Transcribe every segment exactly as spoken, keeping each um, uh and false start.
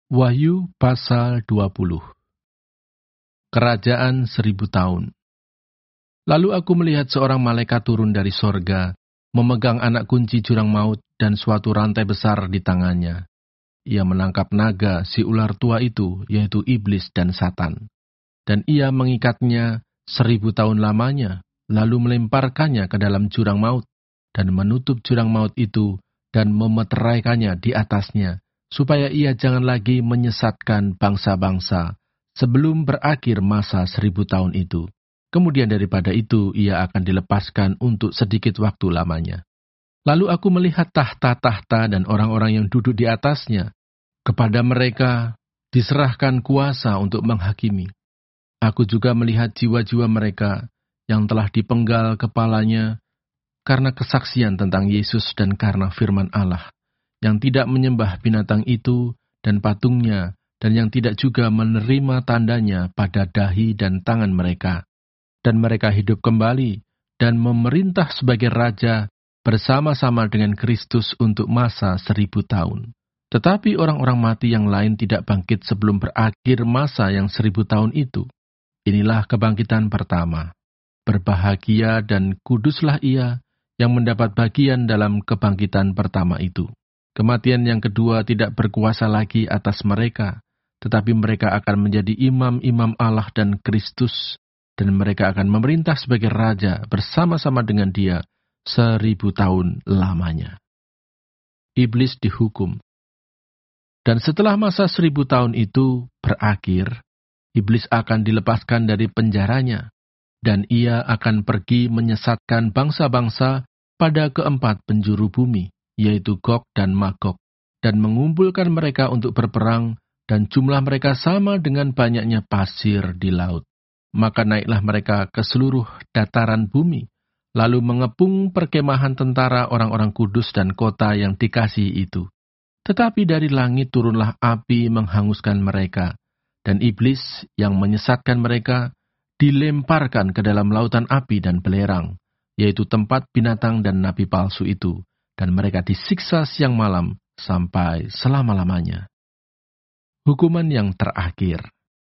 Wahyu pasal dua puluh. Kerajaan seribu tahun. Lalu aku melihat seorang malaikat turun dari sorga, memegang anak kunci jurang maut dan suatu rantai besar di tangannya. Ia menangkap naga, si ular tua itu, yaitu iblis dan Satan. Dan ia mengikatnya seribu tahun lamanya, lalu melemparkannya ke dalam jurang maut, dan menutup jurang maut itu, dan memeteraikannya di atasnya, supaya ia jangan lagi menyesatkan bangsa-bangsa sebelum berakhir masa seribu tahun itu. Kemudian daripada itu ia akan dilepaskan untuk sedikit waktu lamanya. Lalu aku melihat tahta-tahta dan orang-orang yang duduk di atasnya. Kepada mereka diserahkan kuasa untuk menghakimi. Aku juga melihat jiwa-jiwa mereka yang telah dipenggal kepalanya karena kesaksian tentang Yesus dan karena firman Allah, yang tidak menyembah binatang itu dan patungnya, dan yang tidak juga menerima tandanya pada dahi dan tangan mereka. Dan mereka hidup kembali dan memerintah sebagai raja bersama-sama dengan Kristus untuk masa seribu tahun. Tetapi orang-orang mati yang lain tidak bangkit sebelum berakhir masa yang seribu tahun itu. Inilah kebangkitan pertama. Berbahagia dan kuduslah ia yang mendapat bagian dalam kebangkitan pertama itu. Kematian yang kedua tidak berkuasa lagi atas mereka, tetapi mereka akan menjadi imam-imam Allah dan Kristus, dan mereka akan memerintah sebagai raja bersama-sama dengan dia seribu tahun lamanya. Iblis dihukum. Dan setelah masa seribu tahun itu berakhir, iblis akan dilepaskan dari penjaranya, dan ia akan pergi menyesatkan bangsa-bangsa pada keempat penjuru bumi, yaitu Gog dan Magog, dan mengumpulkan mereka untuk berperang, dan jumlah mereka sama dengan banyaknya pasir di laut. Maka naiklah mereka ke seluruh dataran bumi, lalu mengepung perkemahan tentara orang-orang kudus dan kota yang dikasihi itu. Tetapi dari langit turunlah api menghanguskan mereka, dan iblis yang menyesatkan mereka dilemparkan ke dalam lautan api dan belerang, yaitu tempat binatang dan nabi palsu itu, dan mereka disiksa siang malam sampai selama-lamanya. Hukuman yang terakhir.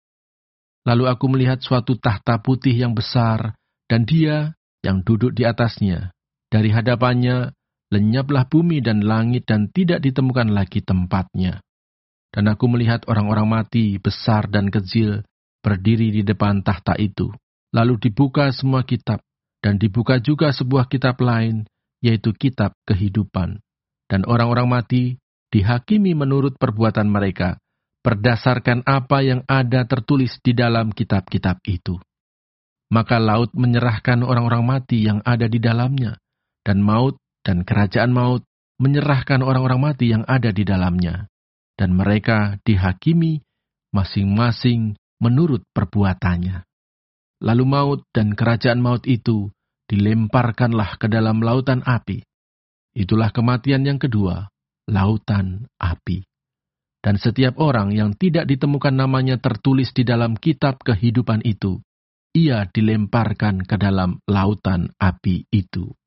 Lalu aku melihat suatu tahta putih yang besar, dan dia yang duduk di atasnya. Dari hadapannya lenyaplah bumi dan langit, dan tidak ditemukan lagi tempatnya. Dan aku melihat orang-orang mati, besar dan kecil, berdiri di depan tahta itu. Lalu dibuka semua kitab, dan dibuka juga sebuah kitab lain, yaitu kitab kehidupan. Dan orang-orang mati dihakimi menurut perbuatan mereka, berdasarkan apa yang ada tertulis di dalam kitab-kitab itu. Maka laut menyerahkan orang-orang mati yang ada di dalamnya, dan maut dan kerajaan maut menyerahkan orang-orang mati yang ada di dalamnya. Dan mereka dihakimi masing-masing menurut perbuatannya. Lalu maut dan kerajaan maut itu dilemparkanlah ke dalam lautan api. Itulah kematian yang kedua, lautan api. Dan setiap orang yang tidak ditemukan namanya tertulis di dalam kitab kehidupan itu, ia dilemparkan ke dalam lautan api itu.